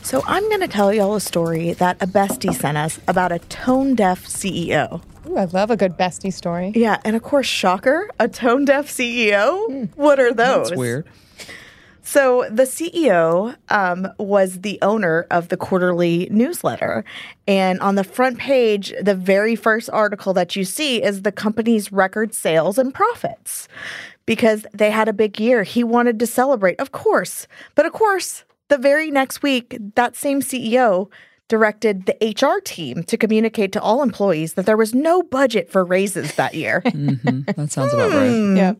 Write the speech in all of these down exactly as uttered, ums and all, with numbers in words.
So I'm going to tell y'all a story that a bestie sent us about a tone-deaf C E O. Ooh, I love a good bestie story. Yeah, and of course, shocker, a tone-deaf C E O? Mm. What are those? That's weird. So the C E O um, was the owner of the quarterly newsletter. And on the front page, the very first article that you see is the company's record sales and profits. Because they had a big year. He wanted to celebrate, of course. But of course, the very next week, that same C E O directed the H R team to communicate to all employees that there was no budget for raises that year. Mm-hmm. That sounds about right. Yeah.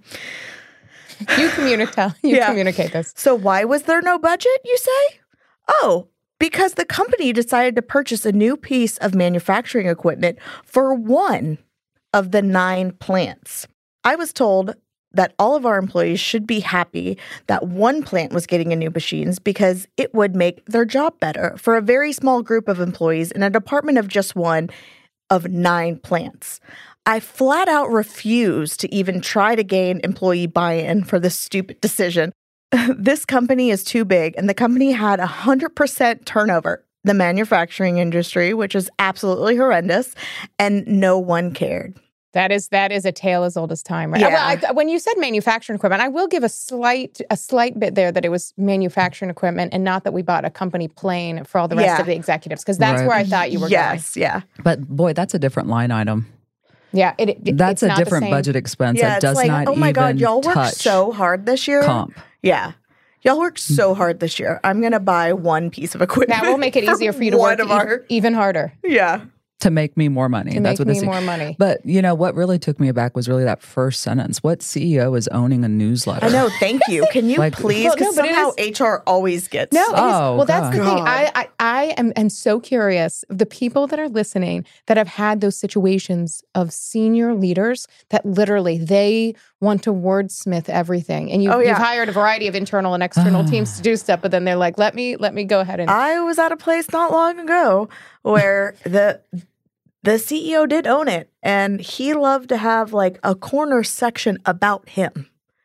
You communicate you yeah. communicate this. So why was there no budget, you say? Oh, because the company decided to purchase a new piece of manufacturing equipment for one of the nine plants. I was told that all of our employees should be happy that one plant was getting a new machines because it would make their job better for a very small group of employees in a department of just one of nine plants. I flat out refuse to even try to gain employee buy-in for this stupid decision. This company is too big, and the company had one hundred percent turnover, the manufacturing industry, which is absolutely horrendous, and no one cared. That is that is a tale as old as time, right? Yeah. Well, I, when you said manufacturing equipment, I will give a slight a slight bit there that it was manufacturing equipment and not that we bought a company plane for all the rest yeah. of the executives, because that's right. where I thought you were yes, going. Yes, yeah. But boy, that's a different line item. Yeah, it, it, that's it's a different budget expense yeah, that does like, not oh my even God, y'all worked touch so hard this year. Comp. Yeah. Y'all worked so hard this year. I'm going to buy one piece of equipment. That will make it easier for you to work e- our... even harder. Yeah. To make me more money. To That's make what me this more is. money. But, you know, what really took me aback was really that first sentence. What C E O is owning a newsletter? I know. Thank you. Can you like, please? Because well, no, somehow is, H R always gets. No, it is, oh, well, that's God. the thing. I, I, I am, am so curious. The people that are listening that have had those situations of senior leaders that literally they want to wordsmith everything. And you, oh, yeah. you've hired a variety of internal and external teams to do stuff, but then they're like, let me, let me go ahead and. I was at a place not long ago where the the C E O did own it, and he loved to have like a corner section about him.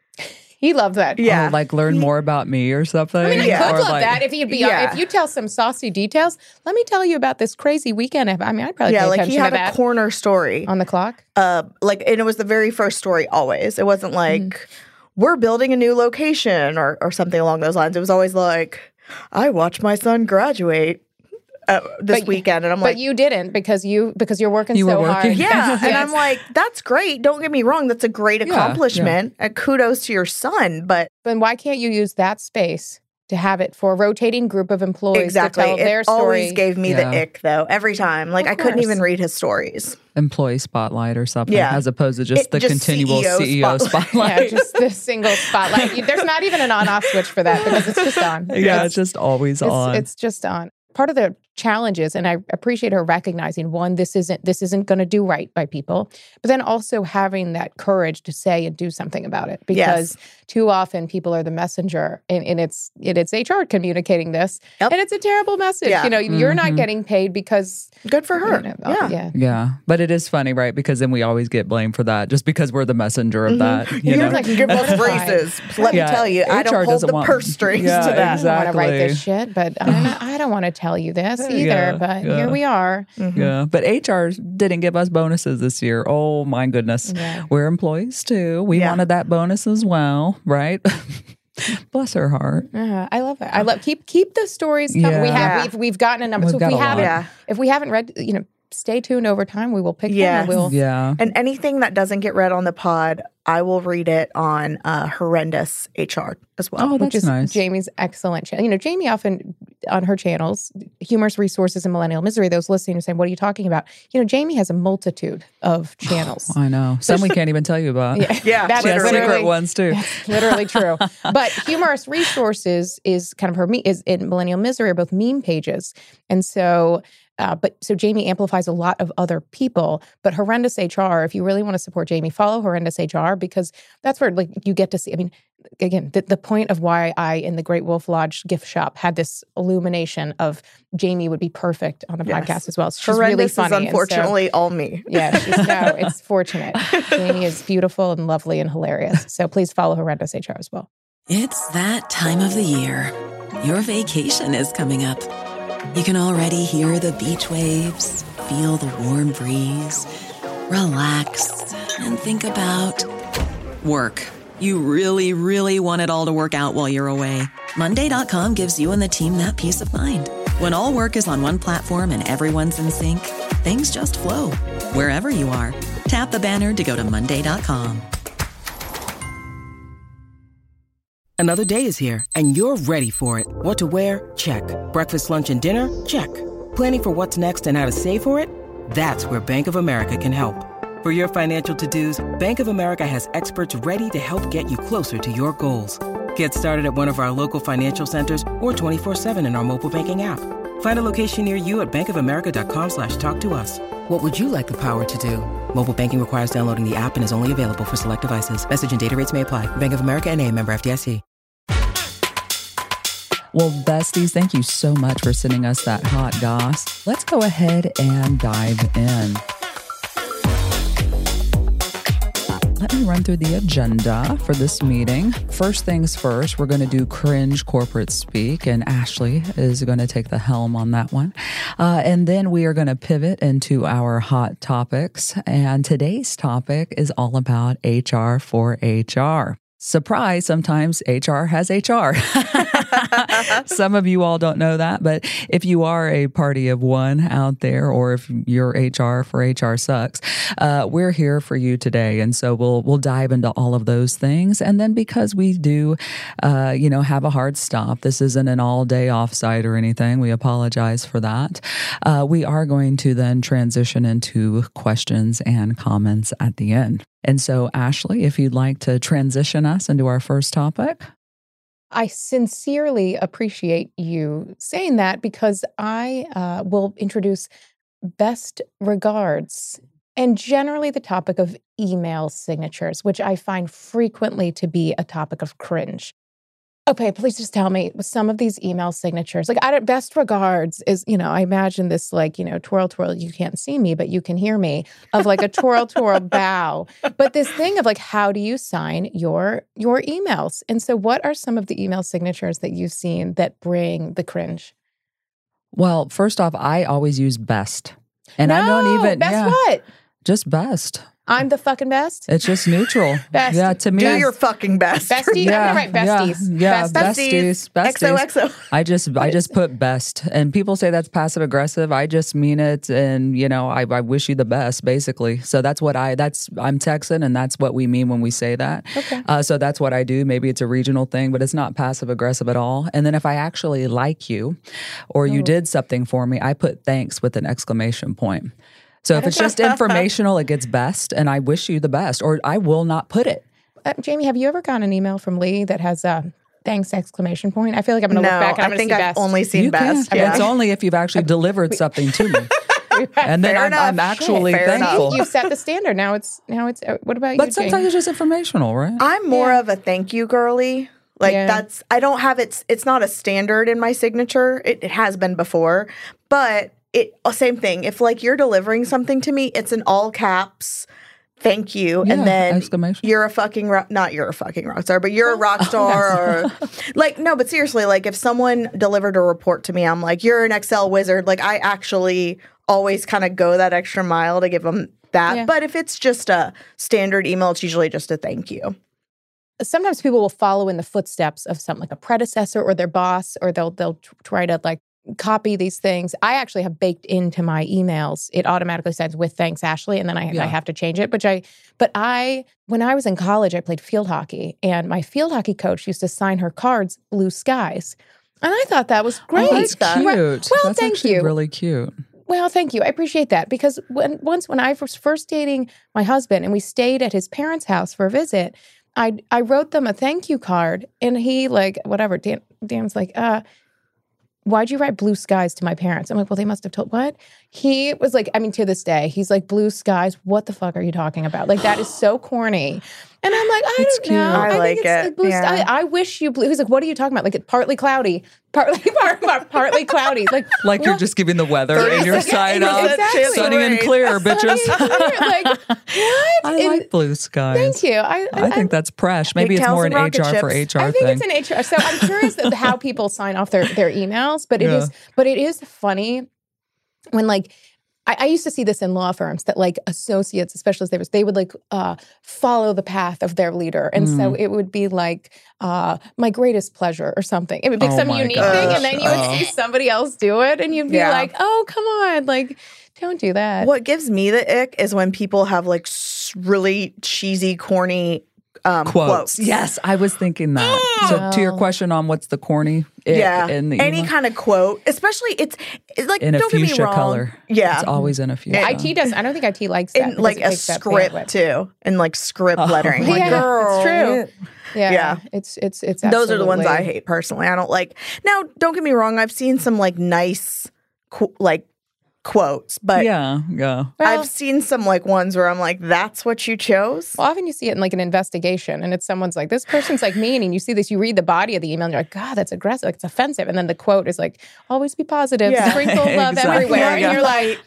He loved that. Yeah. Oh, like learn more about me or something? I mean, I yeah. could or love like, that if you'd be yeah. if you tell some saucy details. Let me tell you about this crazy weekend. I mean, I'd probably yeah, pay like attention he had to a that corner story on the clock. Uh, like, and it was the very first story always. It wasn't like mm. we're building a new location or or something along those lines. It was always like, I watched my son graduate Uh, this but, weekend, and I'm but like, but you didn't because you because you're working you so were working. hard. Yeah, and I'm like, that's great. Don't get me wrong, that's a great accomplishment. Yeah, yeah. And kudos to your son, but then why can't you use that space to have it for a rotating group of employees exactly. to tell it their story? Always gave me yeah. the ick though. Every time, like of I couldn't course. even read his stories. Employee spotlight or something, yeah. as opposed to just it, the just continual C E O C E O spotlight. spotlight. Yeah, just the single spotlight. You, there's not even an on-off switch for that because it's just on. Yeah, it's, it's just always it's, on. It's just on. Part of the challenges, and I appreciate her recognizing, one, this isn't this isn't going to do right by people, but then also having that courage to say and do something about it, because yes. too often people are the messenger, and, and it's it, it's H R communicating this, yep. and it's a terrible message. Yeah. You know, mm-hmm. you're not getting paid because good for her. You know, yeah. yeah, yeah. But it is funny, right? Because then we always get blamed for that, just because we're the messenger of mm-hmm. that. You You're know, like, give us raises. Let yeah. me tell you, I H R don't hold doesn't the want, purse strings yeah, to that. Exactly. I don't want to write this shit, but I don't, I don't want to tell you this either. Yeah, but yeah. here we are. Mm-hmm. Yeah, but H R didn't give us bonuses this year. Oh my goodness, yeah. we're employees too. We yeah. wanted that bonus as well, right? Bless her heart. Uh, I love it. I love keep keep the stories coming. Yeah. We have Yeah. we've we've gotten a number. We've so if got we a lot. haven't Yeah. if we haven't read, you know, stay tuned over time. We will pick Yes. them. And we'll Yeah, And anything that doesn't get read on the pod, I will read it on uh, Horrendous H R as well. Oh, which that's is nice. Jamie's excellent channel. You know, Jamie often on her channels, Humorous Resources and Millennial Misery, those listening are saying, what are you talking about? You know, Jamie has a multitude of channels. I know. Some we can't even tell you about. Yeah, Yeah, that's She has literally. secret ones too. That's literally true. But Humorous Resources is kind of her, me- is in Millennial Misery are both meme pages. And so, uh, but so Jamie amplifies a lot of other people, but Horrendous H R, if you really want to support Jamie, follow Horrendous H R, because that's where like you get to see, I mean, again, the, the point of why I, in the Great Wolf Lodge gift shop, had this illumination of Jamie would be perfect on the Yes. podcast as well. She's Horrendous really funny. is unfortunately all me. Yeah, she's, no, it's fortunate. Jamie is beautiful and lovely and hilarious. So please follow Horrendous H R as well. It's that time of the year. Your vacation is coming up. You can already hear the beach waves, feel the warm breeze, relax, and think about work. You really, really want it all to work out while you're away. Monday dot com gives you and the team that peace of mind. When all work is on one platform and everyone's in sync, things just flow. Wherever you are, tap the banner to go to Monday dot com. Another day is here, and you're ready for it. What to wear? Check. Breakfast, lunch, and dinner? Check. Planning for what's next and how to save for it? That's where Bank of America can help. For your financial to-dos, Bank of America has experts ready to help get you closer to your goals. Get started at one of our local financial centers or twenty-four seven in our mobile banking app. Find a location near you at bankofamerica.com slash talk to us. What would you like the power to do? Mobile banking requires downloading the app and is only available for select devices. Message and data rates may apply. Bank of America N A, member F D I C. Well, besties, thank you so much for sending us that hot goss. Let's go ahead and dive in. Let me run through the agenda for this meeting. First things first, we're going to do cringe corporate speak, and Ashley is going to take the helm on that one. Uh, and then we are going to pivot into our hot topics. And today's topic is all about H R for H R. Surprise, sometimes H R has H R. Some of you all don't know that, but if you are a party of one out there, or if your H R for H R sucks, uh, we're here for you today. And so we'll we'll dive into all of those things. And then because we do, uh, you know, have a hard stop, this isn't an all-day offsite or anything. We apologize for that. Uh, we are going to then transition into questions and comments at the end. And so, Ashley, if you'd like to transition us into our first topic. I sincerely appreciate you saying that, because I uh, will introduce best regards and generally the topic of email signatures, which I find frequently to be a topic of cringe. Okay, please just tell me, with some of these email signatures, like I don't, best regards is, you know, I imagine this like, you know, twirl, twirl, you can't see me, but you can hear me, of like a twirl, twirl bow. But this thing of like, how do you sign your your emails? And so what are some of the email signatures that you've seen that bring the cringe? Well, first off, I always use best. And no, I don't even, best yeah, what? Just best. I'm the fucking best? It's just neutral. Best. Yeah, to me. Do your fucking best. Bestie? Yeah, I'm going to write besties. Yeah, yeah Best- besties. Besties. X O X O. I just, I just put best. And people say that's passive aggressive. I just mean it. And, you know, I, I wish you the best, basically. So that's what I, that's, I'm Texan, and that's what we mean when we say that. Okay. Uh, so that's what I do. Maybe it's a regional thing, but it's not passive aggressive at all. And then if I actually like you, or you Oh. did something for me, I put thanks with an exclamation point. So if it's just informational, it gets best, and I wish you the best, or I will not put it. Uh, Jamie, have you ever gotten an email from Lee that has a thanks exclamation point? I feel like I'm going to No, look back and I'm I going to think see I've best. only seen You best. can. Yeah. It's only if you've actually delivered something to me. And then Fair I'm, enough. I'm actually Fair enough. thankful. You set the standard. Now it's, now it's, uh, what about you, But sometimes Jamie? it's just informational, right? I'm more Yeah. of a thank you girly. Like Yeah. that's, I don't have it, it's not a standard in my signature. It, it has been before, but it, same thing. If like you're delivering something to me, it's in all caps, thank you. Yeah, and then exclamation. you're a fucking, rock, not you're a fucking rock star, but you're a rock star or like, no, but seriously, like if someone delivered a report to me, I'm like, you're an Excel wizard. Like I actually always kind of go that extra mile to give them that. Yeah. But if it's just a standard email, it's usually just a thank you. Sometimes people will follow in the footsteps of something like a predecessor or their boss, or they'll they'll t- try to like copy these things. I actually have baked into my emails, it automatically says with thanks, Ashley, and then I, Yeah. I have to change it. Which I, but I, when I was in college, I played field hockey, and my field hockey coach used to sign her cards "Blue Skies," and I thought that was great. Oh, that's that. cute. Well, that's thank actually you. really cute. Well, thank you. I appreciate that, because when once when I was first dating my husband and we stayed at his parents' house for a visit, I I wrote them a thank you card, and he like whatever Dan Dan's like, uh, why'd you write blue skies to my parents? I'm like, well, they must have told what? He was like, I mean, to this day, he's like, blue skies, what the fuck are you talking about? Like, that is so corny. And I'm like, I It's don't cute. know. I think like it's, it. like blue Yeah. sky. I wish you blue. He's like, what are you talking about? Like, it's partly cloudy. Partly, part, part, partly cloudy. Like, Like you're what? just giving the weather Yes, in your yeah, sign yeah, off. exactly. Sunny and clear, bitches. Sunny and clear. Like, what? I And- like blue skies. Thank you. I, I think that's fresh. Maybe it's Pigtails more an and rocket H R for ships. H R I think thing. it's an H R. So I'm curious of how people sign off their, their emails, but it Yeah. is, but it is funny when like, I, I used to see this in law firms that like associates, especially as they was, they would like uh, follow the path of their leader. And so Mm. it would be like uh, my greatest pleasure or something. It would be Oh some my unique gosh. thing. And then you would Oh. see somebody else do it and you'd be Yeah. like, oh, come on. Like, don't do that. What gives me the ick is when people have like s- really cheesy, corny um, quotes. quotes. Yes, I was thinking that. So to your Oh. question on what's the corny ick Yeah. in the Any email? kind of quote, especially it's, it's like, in a don't get me fuchsia wrong. color. Yeah. It's always in a fuchsia. I T does. I don't think I T likes that. in because like it a takes that script bandwidth. too, and like script Oh lettering. my Like, Yeah, girl, it's true. Yeah, Yeah. it's it's it's. those are the ones I absolutely- hate personally. I don't like. Now, don't get me wrong. I've seen some like nice, qu- like quotes, but yeah, yeah. Well, I've seen some like ones where I'm like, "That's what you chose." Well, often you see it in like an investigation, and it's someone's like, "This person's like mean," and you see this, you read the body of the email, and you're like, "God, that's aggressive. Like, it's offensive." And then the quote is like, "Always be positive, Yeah. sprinkle love Exactly. everywhere," Yeah. and you're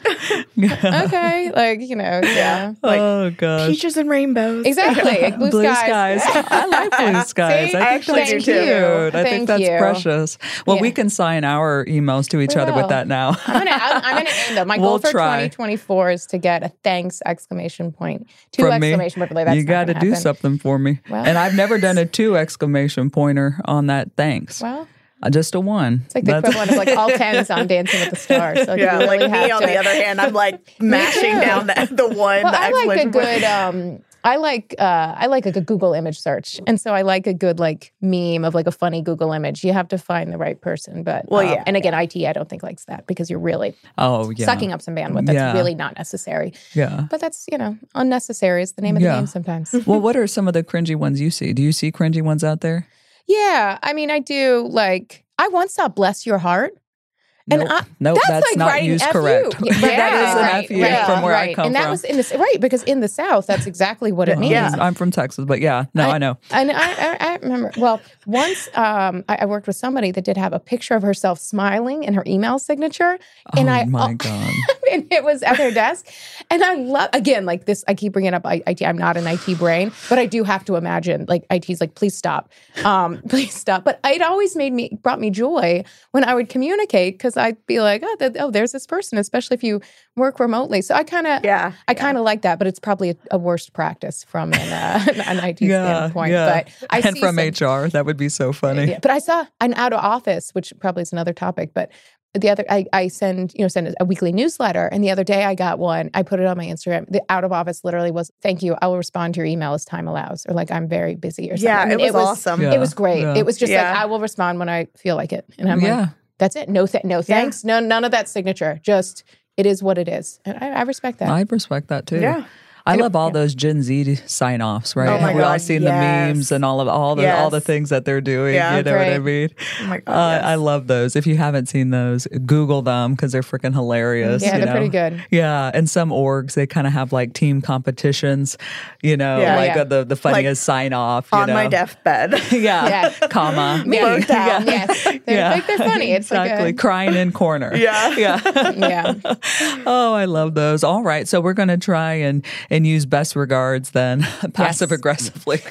like, "Okay, like you know, yeah." Like, oh gosh. Peaches and rainbows. Exactly. Like blue, Blue skies. skies. I like blue skies. See? I, I think actually that's do cute. too. I Thank think that's you. precious. Well, Yeah. we can sign our emails to each We other will. with that now. I'm gonna, I'm, I'm gonna aim though. My goal We'll for try. twenty twenty-four is to get a thanks exclamation point, two From me. exclamation point. Like, that's You got to do something for me. Well- and I've never done a two exclamation pointer on that thanks. Well, Uh, Just a one. it's like the That's- equivalent of like all tens on Dancing with the Stars. So Yeah, you like really me have on to- the other hand, I'm like mashing too. down the, the one. Well, the I like a exclamation point. good. Um, I like. Uh, I like a good Google image search, and so I like a good like meme of like a funny Google image. You have to find the right person, but Well, um, yeah, And again, I T I don't think likes that because you're really Oh, yeah. sucking up some bandwidth. That's Yeah. really not necessary. Yeah. But that's you know unnecessary is the name of Yeah. the game sometimes. Well, what are some of the cringy ones you see? Do you see cringy ones out there? Yeah, I mean, I do like. I once saw "Bless Your Heart." And nope. I, nope, that's, that's like not writing used F U. correct. Yeah, that is an right, F U right, from where I right. come and that from. was in the right because in the South, that's exactly what it means. Yeah. I'm from Texas, but yeah, no, I, know. And I, I, I remember, well, once um, I, I worked with somebody that did have a picture of herself smiling in her email signature. And oh I, my God. and it was at their desk. And I love, again, like this, I keep bringing up I T. I'm not an I T brain, but I do have to imagine, like, I T's like, please stop. Um, please stop. But it always made me, brought me joy when I would communicate because I'd be like, oh, that, oh, there's this person, especially if you work remotely. So I kind of, Yeah, I kind of like that, but it's probably a, a worst practice from an, uh, an I T standpoint. yeah. But I and see from some- H R, that would be so funny. yeah, but I saw an out of office, which probably is another topic, but the other I, I send, you know, send a weekly newsletter. And the other day I got one, I put it on my Instagram. The out of office literally was, thank you, I will respond to your email as time allows. Or like, I'm very busy or something. yeah, I mean, it was awesome. Yeah. It was great. Yeah. It was just Yeah. like, I will respond when I feel like it. And I'm Yeah. like, that's it. No, th- no thanks. No, none of that signature. Just, it is what it is. And I, I respect that. I respect that too. Yeah. I love all those Gen Z sign offs, right? Oh my We've all God, seen yes. the memes and all of all the all the Yes. things that they're doing. Yeah, you know what I great. mean? Oh my God, Uh, yes. I love those. If you haven't seen those, Google them because they're freaking hilarious. Yeah, you they're know? pretty good. Yeah, and some orgs they kind of have like team competitions. You know, Yeah. like Yeah. uh, the the funniest sign off. You On know? my deathbed. Yeah, Yeah. comma Yeah. me. Both down. Yes. They're, like, they're funny. It's exactly. like Crying in corner. Yeah. yeah. a, yeah. Oh, I love those. All right. So we're going to try and, and use best regards then passive aggressively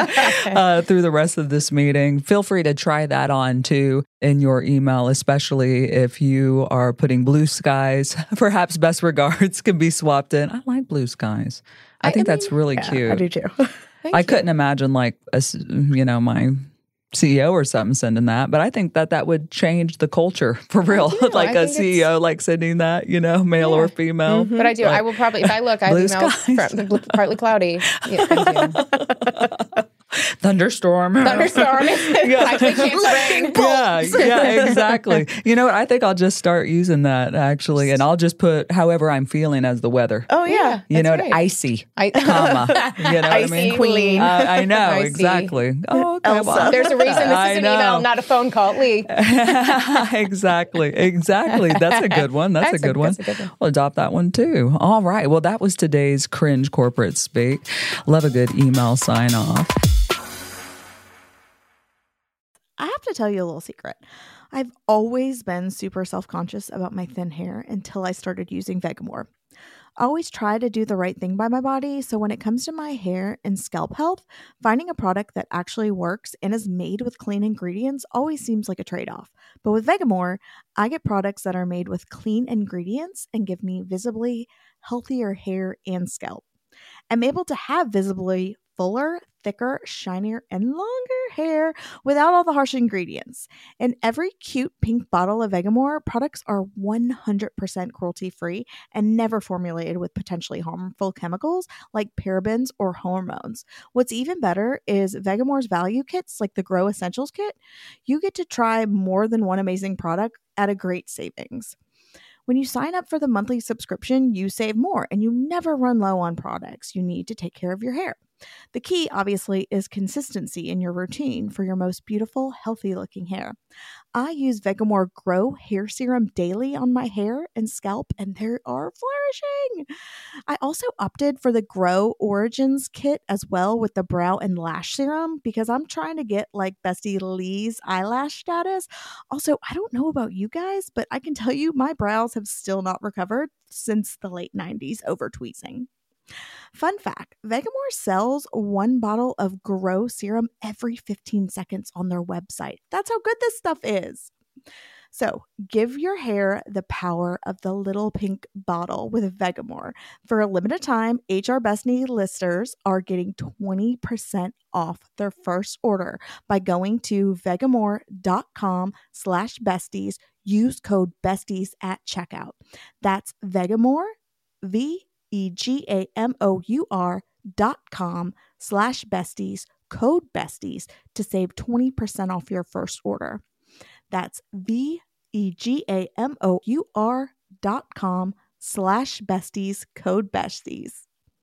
uh, through the rest of this meeting. Feel free to try that on too in your email, especially if you are putting blue skies. Perhaps best regards can be swapped in. I like blue skies. I, I- think I that's mean, really Yeah, cute. I do too. Thank I you. couldn't imagine like, a s you know, my C E O or something sending that, but I think that that would change the culture for real. do. like I a think C E O like sending that, you know, male or female. But I do. I will probably, if I look, I have Blue emails skies. from partly cloudy. Yeah, thank you. Thunderstorm. Thunderstorm. Likely chance of rain. Yeah, yeah, exactly. You know what? I think I'll just start using that actually, and I'll just put however I'm feeling as the weather. Oh yeah, you know, right. icy, I, comma. You know Icy what I mean? queen. Uh, I know Icy. exactly. Oh, okay. Elsa. Well, There's a reason this I is an know. email, not a phone call. Lee. exactly, exactly. That's a good one. That's, That's a good a- one. that's a good one. We'll adopt that one too. All right. Well, that was today's Cringe Corporate Speak. Love a good email sign off. I have to tell you a little secret. I've always been super self-conscious about my thin hair until I started using Vegamour. I always try to do the right thing by my body, so when it comes to my hair and scalp health, finding a product that actually works and is made with clean ingredients always seems like a trade-off. But with Vegamour, I get products that are made with clean ingredients and give me visibly healthier hair and scalp. I'm able to have visibly fuller, thicker, shinier, and longer hair without all the harsh ingredients. In every cute pink bottle of Vegamour, products are one hundred percent cruelty-free and never formulated with potentially harmful chemicals like parabens or hormones. What's even better is Vegamour's value kits, like the Grow Essentials kit. You get to try more than one amazing product at a great savings. When you sign up for the monthly subscription, you save more and you never run low on products you need to take care of your hair. The key, obviously, is consistency in your routine for your most beautiful, healthy-looking hair. I use Vegamour Grow Hair Serum daily on my hair and scalp, and they are flourishing. I also opted for the Grow Origins kit as well with the brow and lash serum because I'm trying to get like Bestie Lee's eyelash status. Also, I don't know about you guys, but I can tell you my brows have still not recovered since the late nineties over tweezing. Fun fact, Vegamour sells one bottle of Grow Serum every fifteen seconds on their website. That's how good this stuff is. So give your hair the power of the little pink bottle with Vegamour. For a limited time, H R Bestie listeners are getting twenty percent off their first order by going to vegamour.com slash besties. Use code besties at checkout. That's Vegamour, V E G A M O U R dot com slash besties, code besties to save twenty percent off your first order. That's V E G A M O U R dot com slash besties, code besties.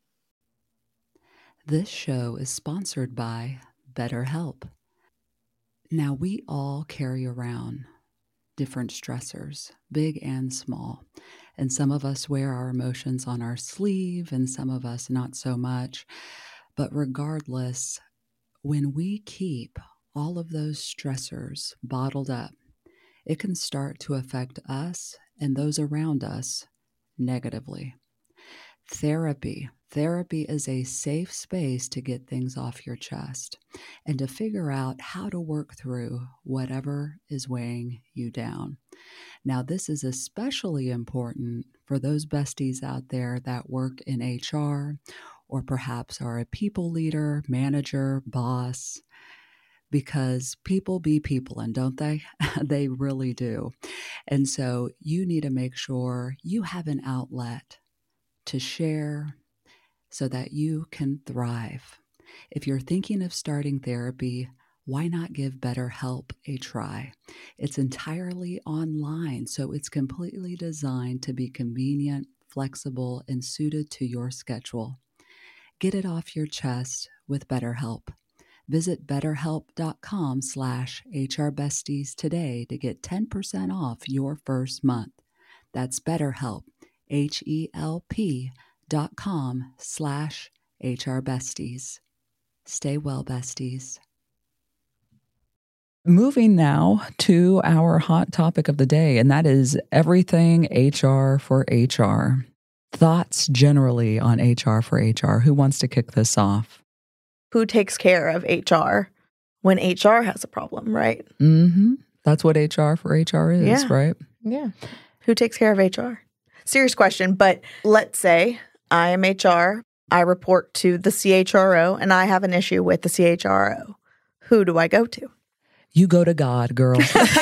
This show is sponsored by BetterHelp. Now, we all carry around different stressors, big and small. And some of us wear our emotions on our sleeve and some of us not so much. But regardless, when we keep all of those stressors bottled up, it can start to affect us and those around us negatively. Therapy. Therapy is a safe space to get things off your chest and to figure out how to work through whatever is weighing you down. Now, this is especially important for those besties out there that work in H R or perhaps are a people leader, manager, boss, because people be people, and don't they? They really do. And so you need to make sure you have an outlet to share so that you can thrive. If you're thinking of starting therapy, why not give BetterHelp a try? It's entirely online, so it's completely designed to be convenient, flexible, and suited to your schedule. Get it off your chest with BetterHelp. Visit betterhelp.com slash HRBesties today to get ten percent off your first month. That's BetterHelp, H-E-L-P dot com slash HRBesties. Stay well, besties. Moving now to our hot topic of the day, and that is everything H R for H R. Thoughts generally on H R for H R. Who wants to kick this off? Who takes care of H R when H R has a problem, right? Mm-hmm. That's what H R for H R is, Yeah. right? Yeah. Who takes care of H R? Serious question, but let's say I am H R, I report to the C H R O, and I have an issue with the C H R O. Who do I go to? You go to God, girl.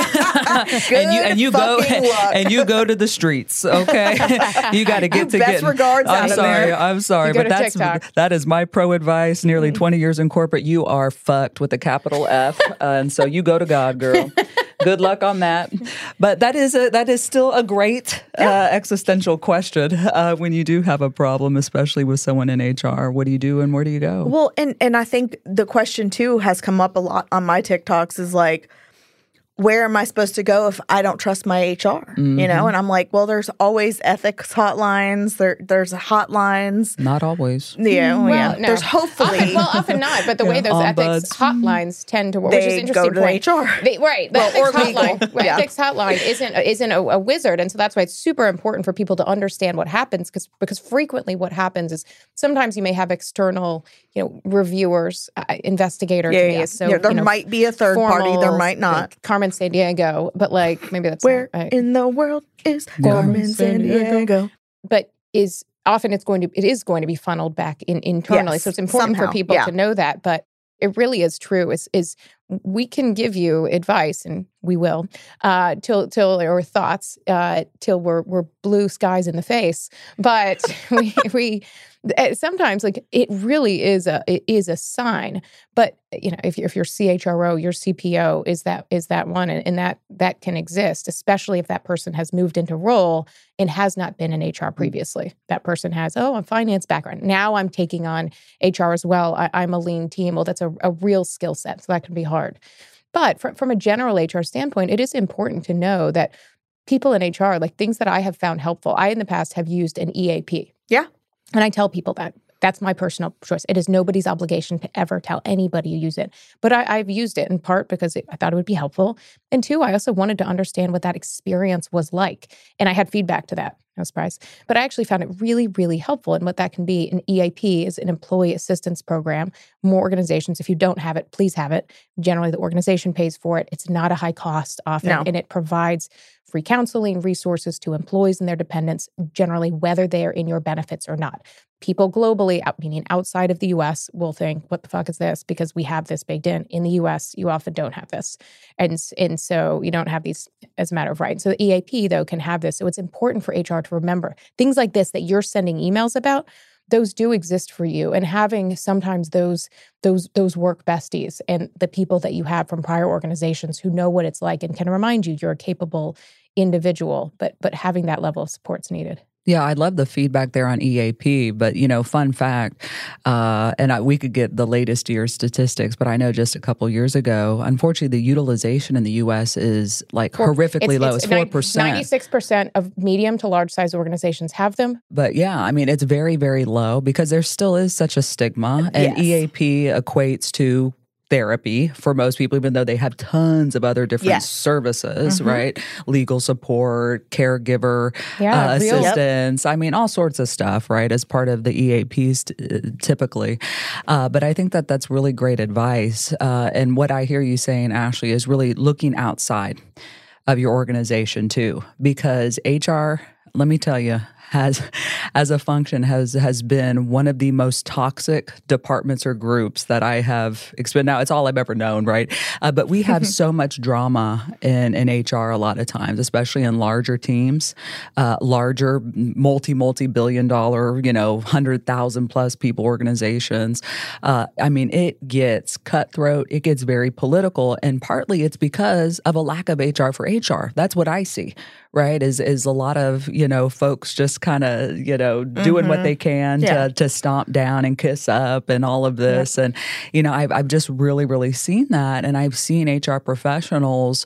and you and you go luck. and you go to the streets, okay? You got to get to best get. regards I'm out of sorry, there. I'm sorry, You go but to that's TikTok. that is my pro advice. Nearly twenty years in corporate, you are fucked with a capital F, uh, and so you go to God, girl. Good luck on that. But that is a that is still a great uh, existential question uh, when you do have a problem, especially with someone in H R. What do you do and where do you go? Well, and, and I think the question, too, has come up a lot on my TikToks is like, where am I supposed to go if I don't trust my H R? Mm-hmm. You know, and I'm like, well, there's always ethics hotlines. There, there's hotlines. Not always. Yeah, well, Well, yeah. no. There's hopefully. Often, well, often not. But the way those Ombuds. ethics hotlines tend to work, which is They interesting go to the point. H R. They, right, the Well, ethics or legal. hotline, the Yeah. ethics hotline isn't isn't a, a wizard, and so that's why it's super important for people to understand what happens. Because because frequently what happens is sometimes you may have external, you know, reviewers, uh, investigator. Yeah, to me yeah. is so Yeah, there you know, might be a third party. There formal, might not. like Carmen Sandiego, but like maybe that's Where not right. in the world is Carmen Carmen Sandiego? but is often it's going to it is going to be funneled back in internally. Yes, so it's important somehow, for people yeah. to know that. But it really is true. Is is we can give you advice, and we will, uh, till till or thoughts, uh, till we're we're blue skies in the face. But we we sometimes like it really is a it is a sign. But you know, if you're, if your C H R O, your C P O is that is that one, and, and that that can exist, especially if that person has moved into role and has not been in H R previously. That person has, oh, a finance background. Now I'm taking on H R as well. I, I'm a lean team. Well, that's a, a real skill set, so that can be hard. But from, from a general H R standpoint, it is important to know that people in H R, like things that I have found helpful, I in the past have used an E A P. Yeah. And I tell people that. That's my personal choice. It is nobody's obligation to ever tell anybody you use it. But I, I've used it in part because it, I thought it would be helpful. And two, I also wanted to understand what that experience was like. And I had feedback to that. No surprise. But I actually found it really, really helpful. And what that can be, an E A P is an employee assistance program. More organizations, if you don't have it, please have it. Generally, the organization pays for it. It's not a high cost often. No. And it provides free counseling, resources to employees and their dependents, generally whether they are in your benefits or not. People globally, out, meaning outside of the U S, will think, what the fuck is this? Because we have this baked in. In the U S, you often don't have this. And, and so you don't have these as a matter of right. So the E A P, though, can have this. So it's important for H R to remember things like this that you're sending emails about. Those do exist for you, and having sometimes those those those work besties and the people that you have from prior organizations who know what it's like and can remind you you're a capable individual, but but having that level of support's needed. Yeah, I love the feedback there on E A P, but, you know, fun fact, uh, and I, we could get the latest year's statistics, but I know just a couple years ago, unfortunately, the utilization in the U S is like Four, horrifically it's, low. It's, It's four percent. ninety-six percent of medium to large size organizations have them. But yeah, I mean, it's very, very low because there still is such a stigma, and Yes. E A P equates to therapy for most people, even though they have tons of other different Yes. services, right? Legal support, caregiver Yeah, uh, real- Yep. assistance. I mean, all sorts of stuff, right? As part of the E A Ps t- typically. Uh, but I think that that's really great advice. Uh, and what I hear you saying, Ashley, is really looking outside of your organization too, because H R, let me tell you, has, as a function, has has been one of the most toxic departments or groups that I have experienced. Now, it's all I've ever known, right? Uh, but we have so much drama in, in H R a lot of times, especially in larger teams, uh, larger multi, multi-billion dollar, you know, one hundred thousand plus people organizations. Uh, I mean, it gets cutthroat. It gets very political. And partly it's because of a lack of H R for H R. That's what I see, right? Is, is a lot of, you know, folks just kind of, you know, doing Mm-hmm. what they can Yeah. to, to stomp down and kiss up and all of this. And, you know, I've, I've just really, really seen that. And I've seen H R professionals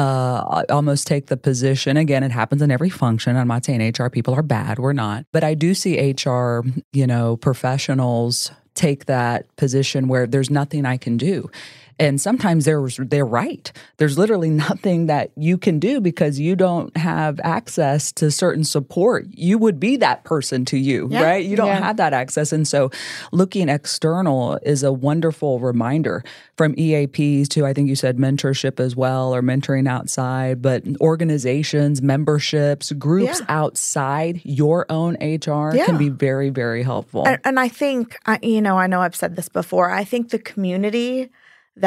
uh, almost take the position. Again, it happens in every function. I'm not saying H R people are bad. We're not. But I do see H R, you know, professionals take that position where there's nothing I can do. And sometimes they're, they're right. There's literally nothing that you can do because you don't have access to certain support. You would be that person to you, Yeah. right? You don't Yeah. have that access. And so looking external is a wonderful reminder, from E A Ps to, I think you said mentorship as well, or mentoring outside, but organizations, memberships, groups Yeah. outside your own H R Yeah. can be very, very helpful. And, and I think, I, you know, I know I've said this before. I think the community that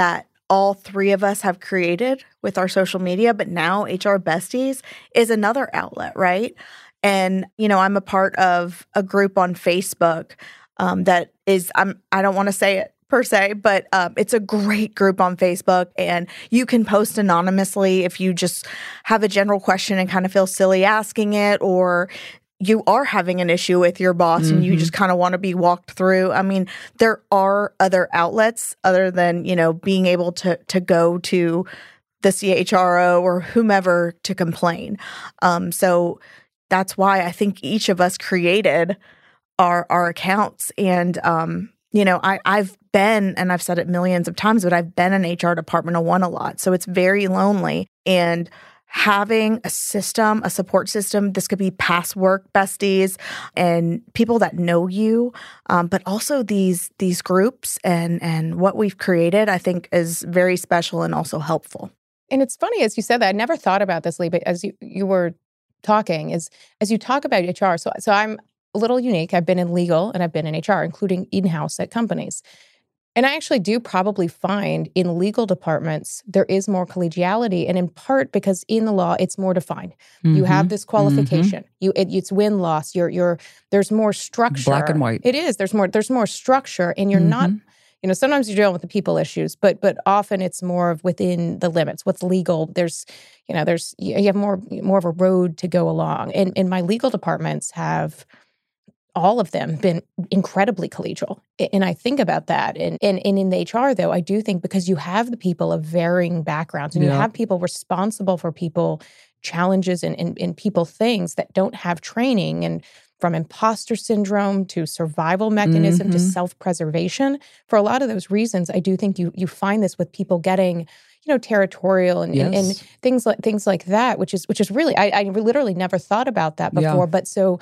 all three of us have created with our social media, but now H R Besties is another outlet, right? And, you know, I'm a part of a group on Facebook um, that is, I'm, I don't want to say it per se, but um, it's a great group on Facebook, and you can post anonymously if you just have a general question and kind of feel silly asking it, or you are having an issue with your boss mm-hmm. and you just kind of want to be walked through. I mean, there are other outlets other than, you know, being able to to go to the C H R O or whomever to complain. Um, so that's why I think each of us created our our accounts. And, um, you know, I, I've been, and I've said it millions of times, but I've been in H R Department of One a lot. So it's very lonely. And having a system, a support system, this could be past work besties and people that know you, um, but also these these groups and and what we've created, I think is very special and also helpful. And it's funny, as you said that, I never thought about this, Lee, but as you, you were talking, is as you talk about H R, so so I'm a little unique. I've been in legal and I've been in H R, including in-house at companies. And I actually do probably find in legal departments, there is more collegiality, and in part because in the law, it's more defined. Mm-hmm. You have this qualification. Mm-hmm. You it, It's win-loss. You're, you're, there's more structure. Black and white. It is. There's more There's more structure, and you're mm-hmm. not, you know, sometimes you're dealing with the people issues, but but often it's more of within the limits. What's legal? There's, you know, there's, you have more, more of a road to go along. And, and my legal departments have, all of them, been incredibly collegial. And I think about that. And, and, and in the H R, though, I do think because you have the people of varying backgrounds and yeah. you have people responsible for people challenges and, and, and people things that don't have training, and from imposter syndrome to survival mechanism mm-hmm. to self-preservation. For a lot of those reasons, I do think you you find this with people getting, you know, territorial and, yes. and, and things like things like that, which is which is really, I, I literally never thought about that before. Yeah. But so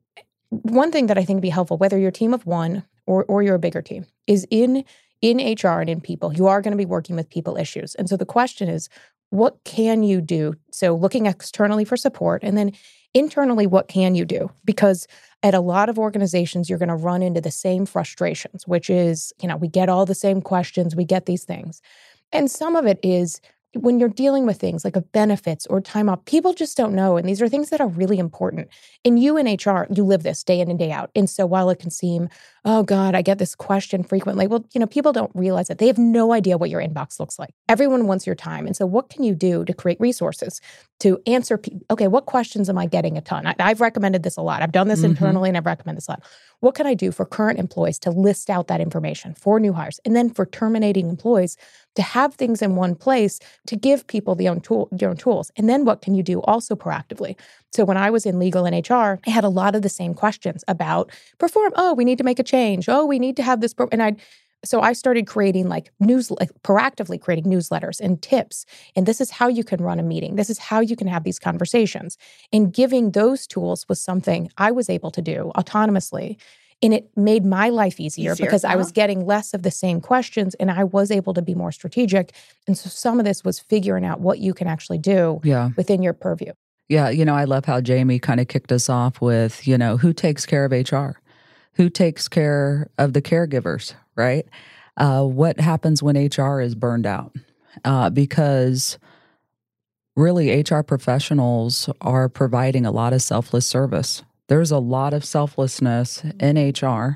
one thing that I think would be helpful, whether you're a team of one or or you're a bigger team, is in in H R and in people, you are going to be working with people issues. And so the question is, what can you do? So looking externally for support, and then internally, what can you do? Because at a lot of organizations, you're going to run into the same frustrations, which is, you know, we get all the same questions, we get these things. And some of it is when you're dealing with things like a benefits or time off, people just don't know. And these are things that are really important. And you in H R, you live this day in and day out. And so while it can seem, oh God, I get this question frequently. Well, you know, people don't realize that. They have no idea what your inbox looks like. Everyone wants your time. And so what can you do to create resources to answer, pe- okay, what questions am I getting a ton? I, I've recommended this a lot. I've done this mm-hmm. internally and I've recommended this a lot. What can I do for current employees to list out that information for new hires? And then for terminating employees, to have things in one place to give people the own tool, their own tools. And then what can you do also proactively? So when I was in legal and H R, I had a lot of the same questions about perform. Oh, we need to make a change. Oh, we need to have this. Pro-. And I, so I started creating like news, like proactively creating newsletters and tips. And this is how you can run a meeting. This is how you can have these conversations. And giving those tools was something I was able to do autonomously. And it made my life easier, easier because huh? I was getting less of the same questions and I was able to be more strategic. And so some of this was figuring out what you can actually do yeah. within your purview. Yeah, you know, I love how Jamie kind of kicked us off with, you know, who takes care of H R? Who takes care of the caregivers, right? Uh, what happens when H R is burned out? Uh, because really, H R professionals are providing a lot of selfless service. There's a lot of selflessness in H R.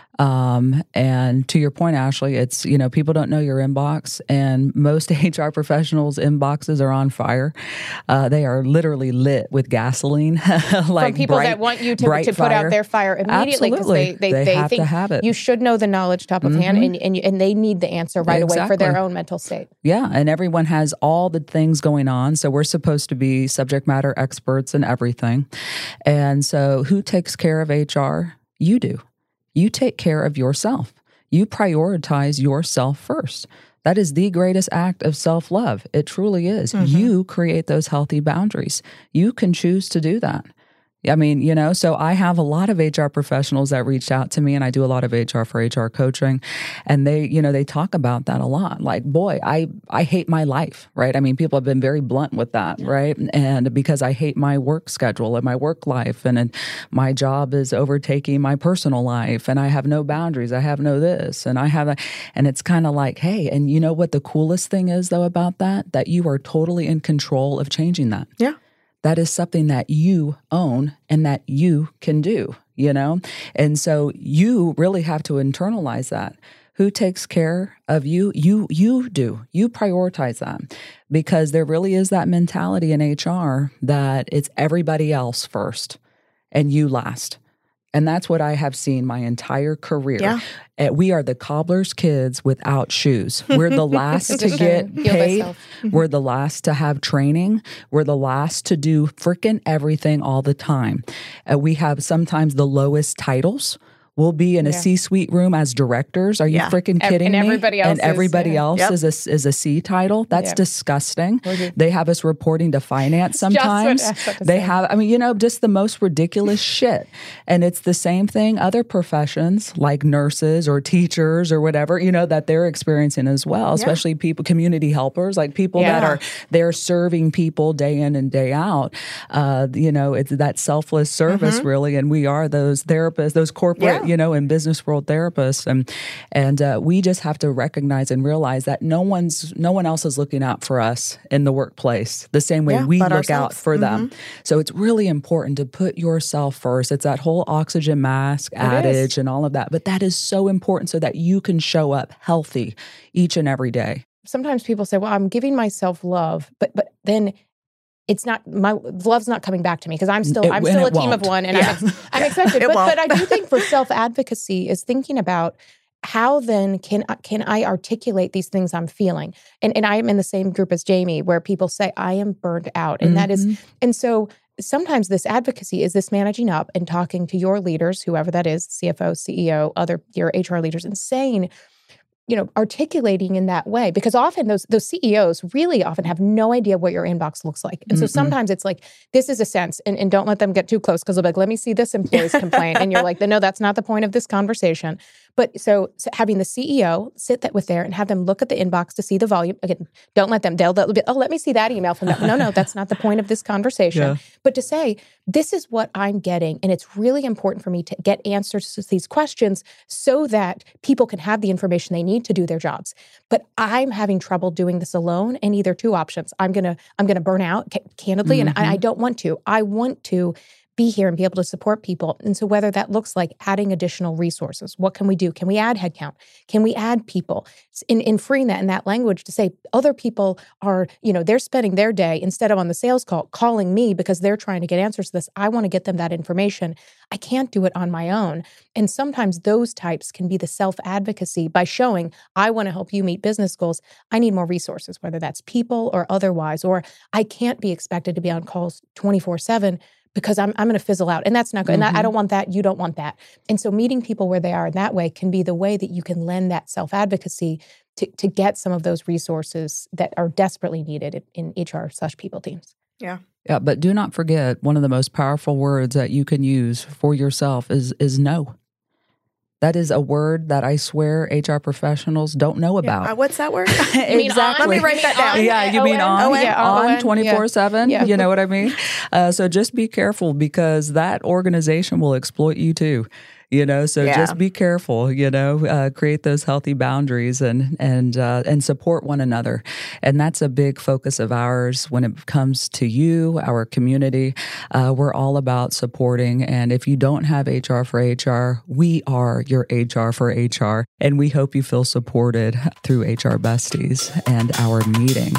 Um, and to your point, Ashley, it's, you know, people don't know your inbox, and most H R professionals' inboxes are on fire. Uh, they are literally lit with gasoline. like From people bright, that want you to, to put fire. out their fire immediately because they, they, they, they have think to have it. You should know the knowledge top of mm-hmm. hand, and, and, and they need the answer right exactly. away for their own mental state. Yeah, and everyone has all the things going on, so we're supposed to be subject matter experts in everything. And so who takes care of H R? You do. You take care of yourself. You prioritize yourself first. That is the greatest act of self-love. It truly is. Mm-hmm. You create those healthy boundaries. You can choose to do that. I mean, you know, so I have a lot of H R professionals that reached out to me, and I do a lot of H R for H R coaching, and they, you know, they talk about that a lot. Like, boy, I, I hate my life, right? I mean, people have been very blunt with that, right? And because I hate my work schedule and my work life, and, and my job is overtaking my personal life, and I have no boundaries. I have no this, and I have a, and it's kind of like, hey, and you know what the coolest thing is though about that? That you are totally in control of changing that. Yeah. That is something that you own and that you can do, you know? And so you really have to internalize that. Who takes care of you? You you do. You prioritize that, because there really is that mentality in H R that it's everybody else first and you last. And that's what I have seen my entire career. Yeah. Uh, we are the cobbler's kids without shoes. We're the last to get Heal paid. thyself. We're the last to have training. We're the last to do freaking everything all the time. Uh, we have sometimes the lowest titles. We'll be in a Yeah. C-suite room as directors. Are you Yeah. freaking Ev- kidding and me? everybody else and is, everybody yeah. else Yep. is a is a C title. That's Yeah. disgusting. Mhm. They have us reporting to finance what I sometimes. was about to They say. have, I mean, you know, just the most ridiculous shit. And it's the same thing other professions like nurses or teachers or whatever, you know, that they're experiencing as well, especially people, community helpers, like people that Yeah. are, they're serving people day in and day out. Uh, you know, it's that selfless service really. And we are those therapists, those corporate, Yeah. you know, in business world therapists. And, and uh, we just have to recognize and realize that no one's, no one else is looking out for us in the workplace the same way Yeah, we but look out ourselves. for them. So it's really important to put yourself first. It's that whole oxygen mask adage and all of that. But that is so important so that you can show up healthy each and every day. Sometimes people say, well, I'm giving myself love, but but then it's not, my love's not coming back to me because I'm still, It- I'm and still a it team won't. of one and Yeah. I'm, ex- I'm expected. It but, won't. but I do think for self-advocacy is thinking about how then can, can I articulate these things I'm feeling? And, and I am in the same group as Jamie where people say, I am burned out. And that is, and so sometimes this advocacy is this managing up and talking to your leaders, whoever that is, C F O, C E O, other, your H R leaders, and saying, you know, articulating in that way, because often those those C E Os really often have no idea what your inbox looks like. And so Mm-mm. sometimes it's like, this is a sense, and, and don't let them get too close because they'll be like, let me see this employee's complaint. And you're like, no, that's not the point of this conversation. But so, so having the C E O sit that with there and have them look at the inbox to see the volume. Again, don't let them, they'll, they'll be, oh, let me see that email from that. No, no, that's not the point of this conversation. Yeah. But to say, this is what I'm getting, and it's really important for me to get answers to these questions so that people can have the information they need to do their jobs. But I'm having trouble doing this alone, and either two options. I'm gonna I'm gonna burn out, ca- candidly, and I, I don't want to. I want to be here and be able to support people. And so whether that looks like adding additional resources, what can we do? Can we add headcount? Can we add people? In, in freeing that in that language to say other people are, you know, they're spending their day instead of on the sales call calling me because they're trying to get answers to this. I want to get them that information. I can't do it on my own. And sometimes those types can be the self-advocacy by showing, I want to help you meet business goals. I need more resources, whether that's people or otherwise, or I can't be expected to be on calls twenty-four seven because I'm I'm going to fizzle out. And that's not good. And I, I don't want that. You don't want that. And so meeting people where they are in that way can be the way that you can lend that self-advocacy to, to get some of those resources that are desperately needed in H R slash people teams. Yeah. Yeah, but do not forget, one of the most powerful words that you can use for yourself is is no. That is a word that I swear H R professionals don't know about. Uh, what's that word? mean on? Let me write that down. Yeah, you mean on, Oh, yeah, on O N, twenty-four seven, yeah. you know what I mean? Uh, so just be careful because that organization will exploit you too. You know, so Yeah. just be careful, you know, uh, create those healthy boundaries and and uh, and support one another. And that's a big focus of ours when it comes to you, our community. Uh, we're all about supporting. And if you don't have H R for H R, we are your H R for H R. And we hope you feel supported through H R Besties and our meeting.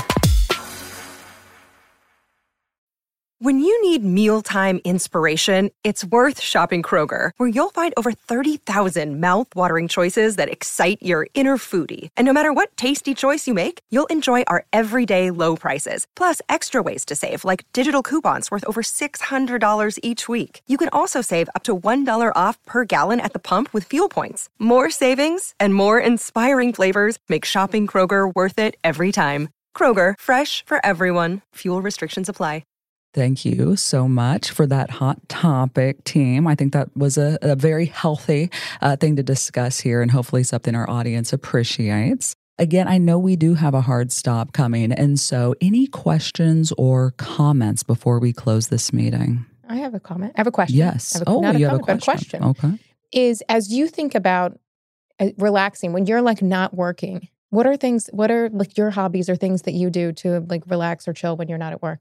When you need mealtime inspiration, it's worth shopping Kroger, where you'll find over thirty thousand mouth-watering choices that excite your inner foodie. And no matter what tasty choice you make, you'll enjoy our everyday low prices, plus extra ways to save, like digital coupons worth over six hundred dollars each week. You can also save up to one dollar off per gallon at the pump with fuel points. More savings and more inspiring flavors make shopping Kroger worth it every time. Kroger, fresh for everyone. Fuel restrictions apply. Thank you so much for that hot topic, team. I think that was a, a very healthy uh, thing to discuss here, and hopefully something our audience appreciates. Again, I know we do have a hard stop coming, and so any questions or comments before we close this meeting? I have a comment. I have a question. Yes. I have a, oh, not you a have comment, a question. but a question. Okay. Is as you think about uh, relaxing, when you're like not working, what are things, what are like your hobbies or things that you do to like relax or chill when you're not at work?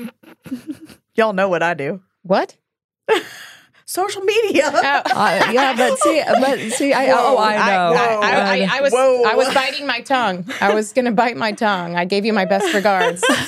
Y'all know what I do. What? Social media. Oh. Uh, yeah, but see, but see, I, Whoa, oh, I know. I, I, I, I was, Whoa. I was biting my tongue. I was going to bite my tongue. I gave you my best regards. oh,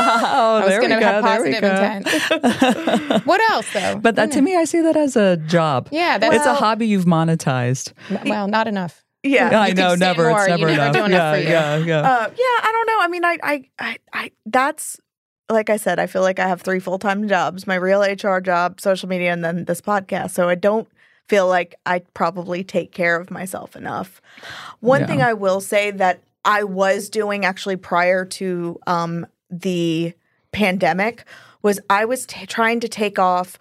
I was there we going to go, have there we positive go. intent. What else, though? But that, to me, I see that as a job. Yeah, that's it's a Well- hobby you've monetized. well, not enough. Yeah. I You know, could say never. more. It's You never never enough. do enough yeah, for you. yeah, yeah. Uh, yeah, I don't know. I mean, I, I, I, I, that's like I said. I feel like I have three full time jobs: my real H R job, social media, and then this podcast. So I don't feel like I probably take care of myself enough. One Yeah. thing I will say that I was doing actually prior to um, the pandemic was I was t- trying to take off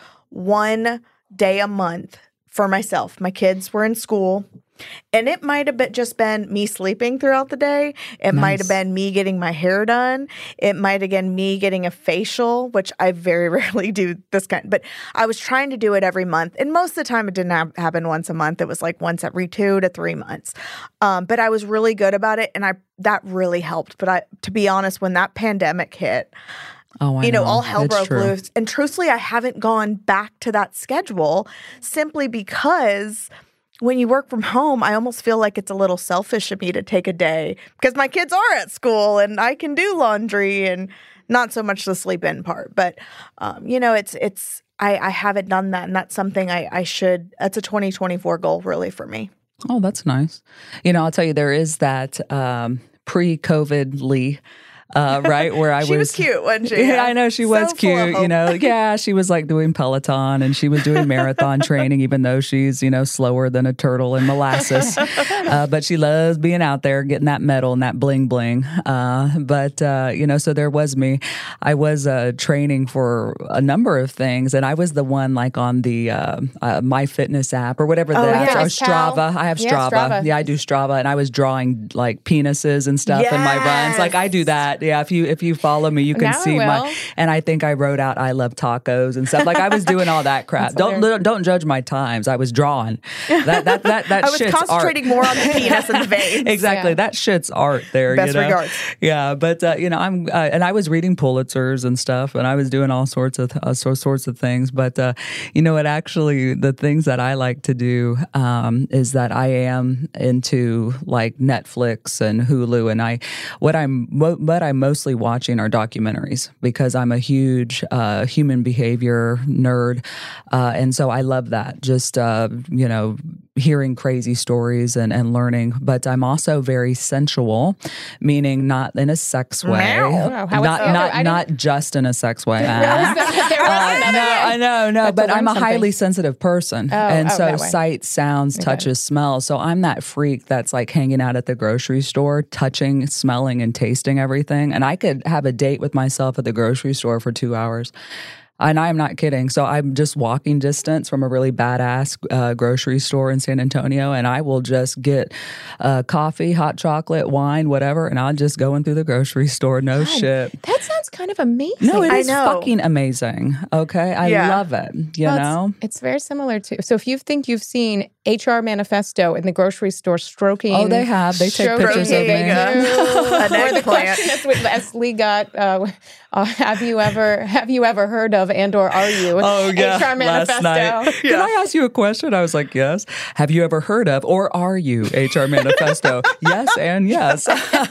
one day a month for myself. My kids were in school. And it might have been just been me sleeping throughout the day. It might have Nice. been me getting my hair done. It might have been me getting a facial, which I very rarely do this kind. But I was trying to do it every month. And most of the time it didn't ha- happen once a month. It was like once every two to three months. Um, but I was really good about it. And I that really helped. But I, to be honest, when that pandemic hit, Oh, I you know, all hell It's broke true. loose. And truthfully, I haven't gone back to that schedule simply because when you work from home, I almost feel like it's a little selfish of me to take a day because my kids are at school and I can do laundry and not so much the sleep in part. But, um, you know, it's, it's, I, I haven't done that. And that's something I, I should, that's a twenty twenty-four goal really for me. Oh, that's nice. You know, I'll tell you, there is that um, pre-COVID Lee. Uh, right where I She was, was cute, wasn't she? Yeah, I know she was So full of cute. hope. You know, yeah, she was like doing Peloton and she was doing marathon training, even though she's you know slower than a turtle in molasses. Uh, but she loves being out there, getting that medal and that bling bling. Uh, but uh, you know, so there was me. I was uh, training for a number of things, and I was the one like on the uh, uh, My Fitness app or whatever Oh, the yeah. app or Fitness Pal. Strava. I have Yeah, Strava. Strava. Yeah, I do Strava, and I was drawing like penises and stuff in my runs. Like I do that. Yeah, if you if you follow me, you can Now I see will. my. And I think I wrote out "I love tacos" and stuff. Like I was doing all that crap. That's don't hilarious. don't judge my times. I was drawing. That that that that I was shit's concentrating art. more on the penis and the veins. Exactly. Yeah. That shit's art there. Best you know? regards. Yeah, but uh, you know, I'm uh, and I was reading Pulitzers and stuff, and I was doing all sorts of uh, so, sorts of things. But uh, you know, it actually the things that I like to do um, is that I am into like Netflix and Hulu, and I what I'm what I'm mostly watching are documentaries because I'm a huge uh, human behavior nerd, uh, and so I love that. Just uh, you know. hearing crazy stories and, and learning, but I'm also very sensual, meaning not in a sex way, Wow. How- not oh, I not didn't- not just in a sex way. There was Anne. that- there was Uh, another no, way. I know, no, Had to but I'm learn a highly something. sensitive person, Oh, and oh, so that way. sight, sounds, Okay. touches, smells. So I'm that freak that's like hanging out at the grocery store, touching, smelling, and tasting everything. And I could have a date with myself at the grocery store for two hours. And I'm not kidding. So I'm just walking distance from a really badass uh, grocery store in San Antonio, and I will just get uh, coffee, hot chocolate, wine, whatever, and I'll just go in through the grocery store. No God, shit. That sounds kind of amazing. No, it I is know. fucking amazing. Okay, I Yeah. love it. You Well, it's- know. It's, very similar to. So if you think you've seen H R Manifesto in the grocery store stroking. Oh, they have. They take stroking pictures of a- me. Stroking, uh, an Or the eggplant. question is with as Lee got, uh, uh, have you ever have you ever heard of and or are you Oh yeah, H R Manifesto? last night. Can I ask you a question? I was like, yes. Have you ever heard of or are you H R Manifesto? Yes and yes.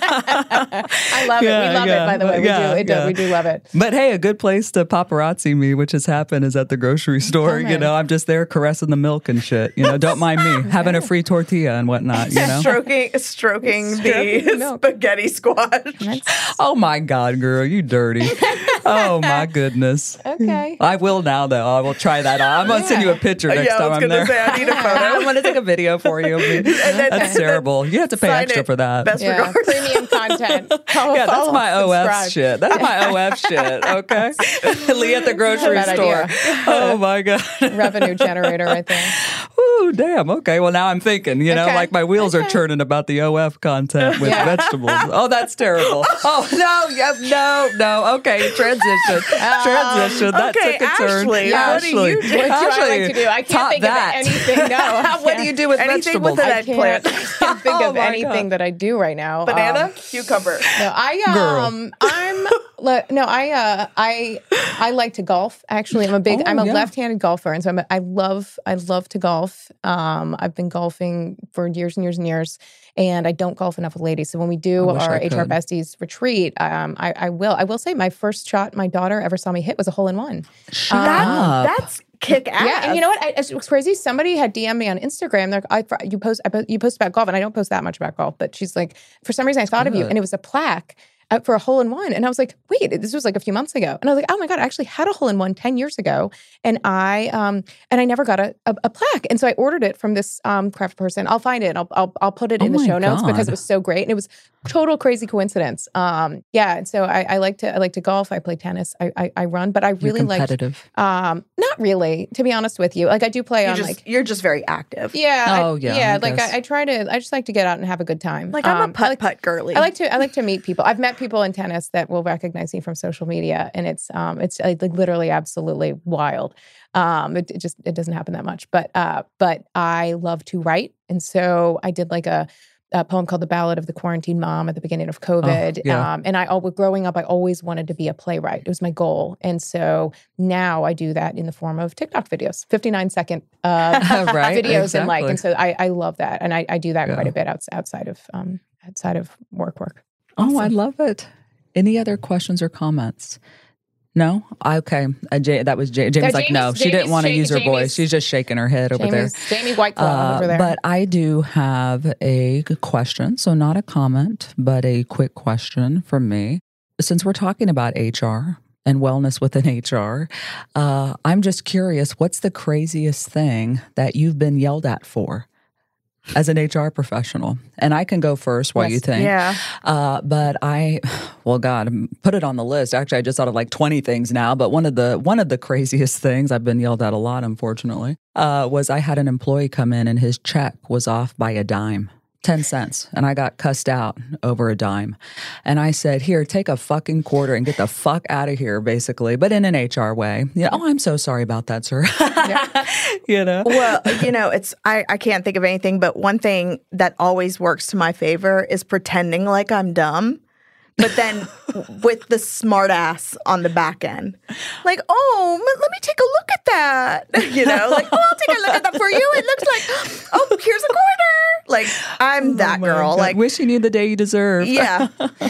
I love it. Yeah, We love yeah, it. By the way, we yeah, do. It yeah. does. We do love it. But hey, a good place to paparazzi me, which has happened, is at the grocery store. Come You in. know, I'm just there caressing the milk and shit. You know, don't mind me having a free tortilla and whatnot. You know. Stroking, stroking Stroking the the milk. spaghetti squash. That's- Oh my God, girl, you dirty. Oh, my goodness. Okay. I will now, though. I will try that on. I'm going to send you a picture next yeah, time I was I'm gonna there. say I need a photo. I'm going to take a video for you. then- That's terrible. You have to pay Sign extra it. for that. Best Yeah, regards. premium content. Follow, Yeah, that's follow, my O F subscribe. shit. That's my O F shit, okay? Lee at the grocery Bad store. idea. Oh, my God. Revenue generator right there. Ooh, damn. Okay. Well, now I'm thinking, you know, Okay. like my wheels are churning about the O F content with Yeah. vegetables. Oh, that's terrible. Oh, no. Yep. No, no. Okay. Transition. Transition. That's okay, a concern. Ashley, what do you do? What do I like to do? I can't top think that. of anything. No. I What do you do with Anything vegetables? with an I can't, eggplant. I can't think Oh of my anything God. that I do right now. Banana, Um, cucumber. no, I Girl. um, I'm le- no, I uh, I I like to golf. Actually, I'm a big. Oh, I'm a yeah. left-handed golfer, and so I'm a, I love I love to golf. Um, I've been golfing for years and years and years, and I don't golf enough with ladies. So when we do I wish our I H R could. Besties retreat, um, I, I will. I will say my first shot my daughter ever saw me hit was a hole in one. Shut That, up. that's kick ass. Yeah, and you know what? I, it was crazy. Somebody had D M'd me on Instagram. They're like, I, you post, I, po- you post about golf, and I don't post that much about golf. But she's like, for some reason, I thought of you, good. and it was a plaque uh, for a hole in one. And I was like, wait, this was like a few months ago. And I was like, oh my god, I actually had a hole in one ten years ago, and I um and I never got a, a, a plaque. And so I ordered it from this um craft person. I'll find it. And I'll I'll, I'll put it Oh in the my show notes because God. it was so great, and it was total crazy coincidence. Um, yeah. And so I, I like to I like to golf. I play tennis. I I, I run, but I You're really like. competitive. Um, not really, to be honest with you. Like I do play You're on just, like you're just very active. yeah, Oh, I, yeah, yeah. I like guess. I, I try to. I just like to get out and have a good time. Like I'm Um, a I putt like, putt girly. I like to. I like to meet people. I've met people in tennis that will recognize me from social media, and it's um, it's like literally absolutely wild. Um, it, it just it doesn't happen that much, but uh, but I love to write, and so I did like a. a poem called "The Ballad of the Quarantine Mom" at the beginning of COVID. Oh, yeah. um, and I, always, growing up, I always wanted to be a playwright. It was my goal, and so now I do that in the form of TikTok videos, fifty-nine second uh, Right, videos and like, exactly. and so I, I love that, and I, I do that Yeah. quite a bit outs, outside of um, outside of work work. Oh, I love it. Any other questions or comments? No? Okay. Uh, Jay, that was Jay. Jamie's No, like, no, Jamie's- she didn't Jamie's want to shaking- use her voice. Jamie's- She's just shaking her head over there. Jamie's, Jamie White Claw Uh, over there. But I do have a question. So, not a comment, but a quick question from me. Since we're talking about H R and wellness within H R, uh, I'm just curious what's the craziest thing that you've been yelled at for as an H R professional? And I can go first while Yes. you think. Yeah. Uh, but I, well, God, put it on the list. Actually, I just thought of like twenty things now. But one of the one of the craziest things, I've been yelled at a lot, unfortunately, uh, was I had an employee come in and his check was off by a dime. ten cents. And I got cussed out over a dime. And I said, here, take a fucking quarter and get the fuck out of here, basically, but in an H R way. Yeah. Oh, I'm so sorry about that, sir. You know? Well, you know, it's I, I can't think of anything, but one thing that always works to my favor is pretending like I'm dumb, but then with the smart ass on the back end. Like, oh, m- let me take a look at that. You know, like, oh, I'll take a look at that for you. It looks like, oh, here's a quarter. Like, I'm that Oh my girl. God. Like, wish you knew the day you deserve. yeah.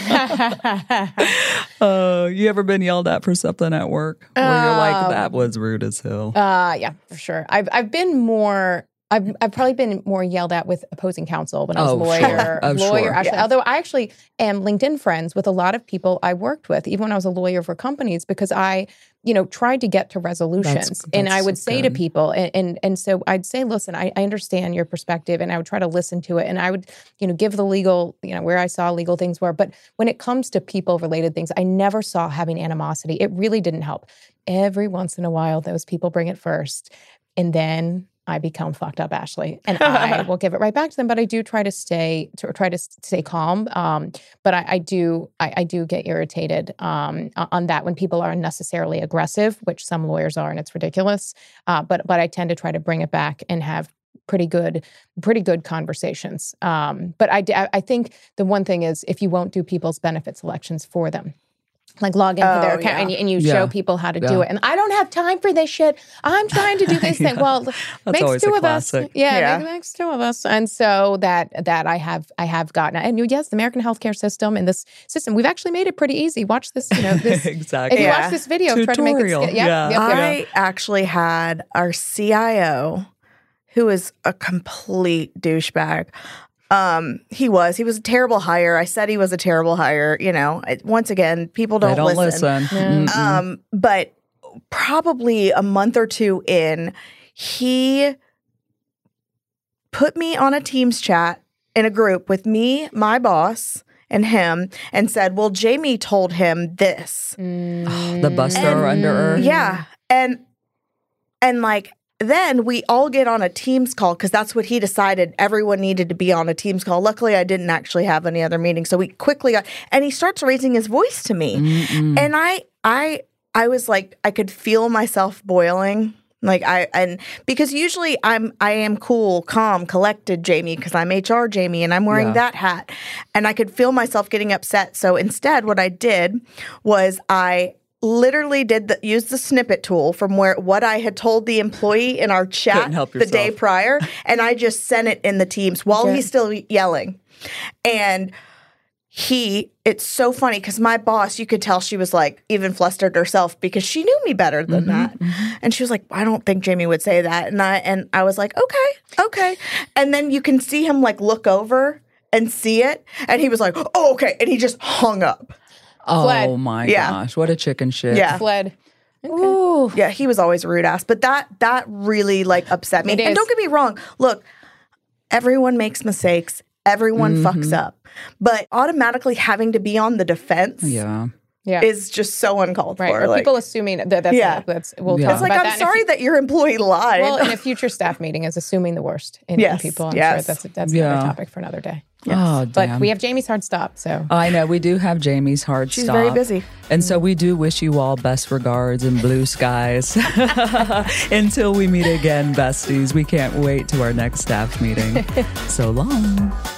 Uh, you ever been yelled at for something at work where you're like, that was rude as hell? Uh, yeah, for sure. I've I've been more. I've I've probably been more yelled at with opposing counsel when I was Oh, a lawyer. sure. Oh, lawyer, sure. actually. Yeah. Although I actually am LinkedIn friends with a lot of people I worked with, even when I was a lawyer for companies, because I, you know, tried to get to resolutions. and I that's would say to good. people, and, and and so I'd say, listen, I, I understand your perspective, and I would try to listen to it, and I would, you know, give the legal, you know, where I saw legal things were. But when it comes to people related things, I never saw having animosity. It really didn't help. Every once in a while, those people bring it first, and then I become fucked up, Ashley, and I will give it right back to them. But I do try to stay to try to stay calm. Um, but I, I do I, I do get irritated um, on that when people are unnecessarily aggressive, which some lawyers are, and it's ridiculous. Uh, but but I tend to try to bring it back and have pretty good pretty good conversations. Um, but I I think the one thing is if you won't do people's benefits elections for them. Like log into Oh, their account yeah. and, you- and you Yeah. show people how to do Yeah. it. And I don't have time for this shit. I'm trying to do this thing. Well, makes always two a of us. classic. Yeah, Yeah. Makes, makes two of us. And so that that I have I have gotten. And yes, the American healthcare system and this system, we've actually made it pretty easy. Watch this, you know, this Exactly. if you Yeah. watch this video, try to make it Tutorial. sk- yep, Yeah. yep, yep. I actually had our C I O, who is a complete douchebag, Um, he was. He was a terrible hire. I said he was a terrible hire. You know, I, once again, people don't, They don't listen. listen. Mm-mm. Um, but probably a month or two in, he put me on a Teams chat in a group with me, my boss, and him, and said, well, Jamie told him this. The bus thrower under her. Yeah. And, and like, then we all get on a Teams call because that's what he decided. Everyone needed to be on a Teams call. Luckily, I didn't actually have any other meetings. So we quickly got, and he starts raising his voice to me. Mm-mm. And I, I, I was like, I could feel myself boiling. Like I, and because usually I'm, I am cool, calm, collected Jamie because I'm H R Jamie and I'm wearing Yeah. that hat. And I could feel myself getting upset. So instead, what I did was I literally did the, use the snippet tool from where what I had told the employee in our chat Couldn't help the day yourself. prior, and I just sent it in the Teams while Okay. he's still yelling. And he, it's so funny because my boss, you could tell she was like even flustered herself because she knew me better than that. And she was like, I don't think Jamie would say that. And I and I was like, okay, okay. And then you can see him like look over and see it. And he was like, oh, okay. And he just hung up. Oh Fled. my Yeah. gosh, what a chicken shit. Yeah. Fled. Ooh. Yeah, he was always a rude ass. But that that really like upset me. It And is. don't get me wrong. Look, everyone makes mistakes. Everyone fucks up. But automatically having to be on the defense Yeah. Yeah. is just so uncalled right. for. Or like, people assuming that that's, Yeah. that's we'll Yeah. talk it's like, about I'm that in a sorry few- that your employee lied. Well, in a future staff meeting is assuming the worst in, in Yes, people. I'm yes. sure that's that's Yeah. another topic for another day. Oh, But damn. we have Jamie's hard stop, so I know we do have Jamie's hard She's stop. very busy. And so we do wish you all best regards and blue skies. Until we meet again, besties. We can't wait to our next staff meeting. So long.